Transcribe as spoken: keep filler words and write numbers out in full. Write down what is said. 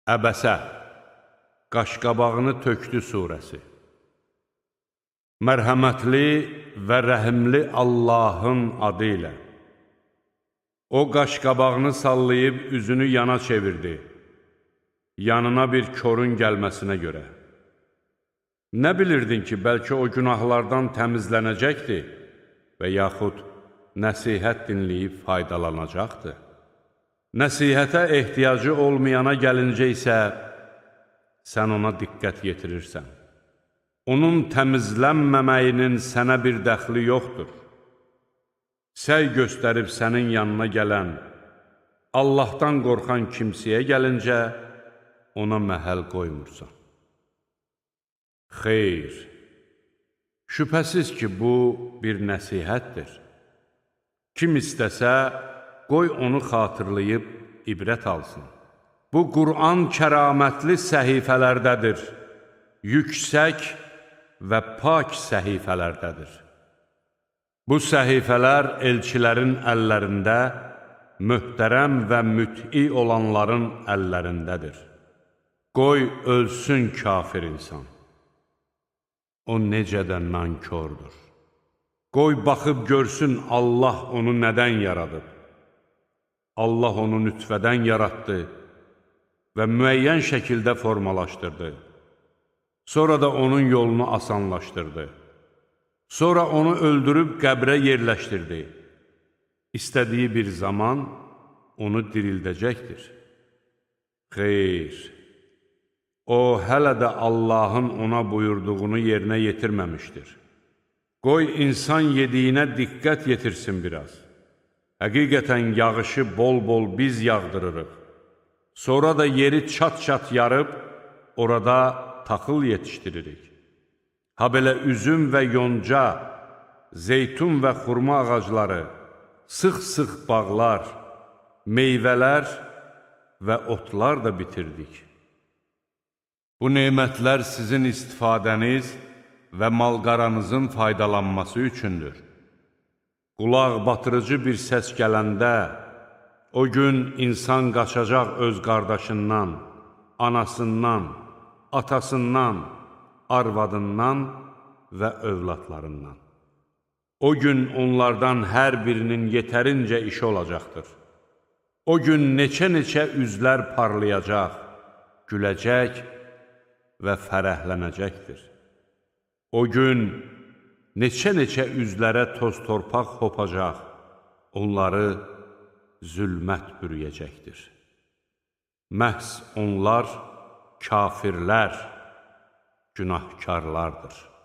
Əbəsə, Qaşqabağını tökdü surəsi. Mərhəmətli və rəhimli Allahın adı ilə. O qaşqabağını sallayıb üzünü yana çevirdi, yanına bir korun gəlməsinə görə. Nə bilirdin ki, bəlkə o günahlardan təmizlənəcəkdi və yaxud nəsihət dinləyib faydalanacaqdı. Nəsihətə ehtiyacı olmayana gəlincə isə, sən ona diqqət yetirirsən. Onun təmizlənməməyinin sənə bir dəxli yoxdur. Səy göstərib sənin yanına gələn, Allahdan qorxan kimsəyə gəlincə, ona məhəl qoymursan. Xeyr, şübhəsiz ki, bu bir nəsihətdir. Kim istəsə, qoy onu xatırlayıb ibrət alsın. Bu, Qur'an kəramətli səhifələrdədir, yüksək və pak səhifələrdədir. Bu səhifələr elçilərin əllərində, möhtərəm və müt'i olanların əllərindədir. Qoy ölsün kafir insan. O necə də nankordur. Qoy baxıb görsün Allah onu nədən yaradıb. Allah onu nütfədən yaratdı və müəyyən şəkildə formalaşdırdı. Sonra da onun yolunu asanlaşdırdı. Sonra onu öldürüb qəbrə yerləşdirdi. İstədiyi bir zaman onu dirildəcəkdir. Xeyr, o hələ də Allahın ona buyurduğunu yerinə yetirməmişdir. Qoy insan yediyinə diqqət yetirsin biraz. Həqiqətən yağışı bol-bol biz yağdırırıq. Sonra da yeri çat-çat yarıb, orada taxıl yetişdiririk. Ha belə üzüm və yonca, zeytun və xurma ağacları, sıx-sıx bağlar, meyvələr və otlar da bitirdik. Bu nemətlər sizin istifadəniz və malqaranızın faydalanması üçündür. Qulaq batırıcı bir səs gələndə, o gün insan qaçacaq öz qardaşından, anasından, atasından, arvadından və övladlarından. O gün onlardan hər birinin yetərincə işi olacaqdır. O gün neçə-neçə üzlər parlayacaq, güləcək və fərəhlənəcəkdir. O gün neçə-neçə üzlərə toz-torpaq hopacaq, onları zülmət bürüyəcəkdir. Məhz onlar kafirlər, günahkarlardır.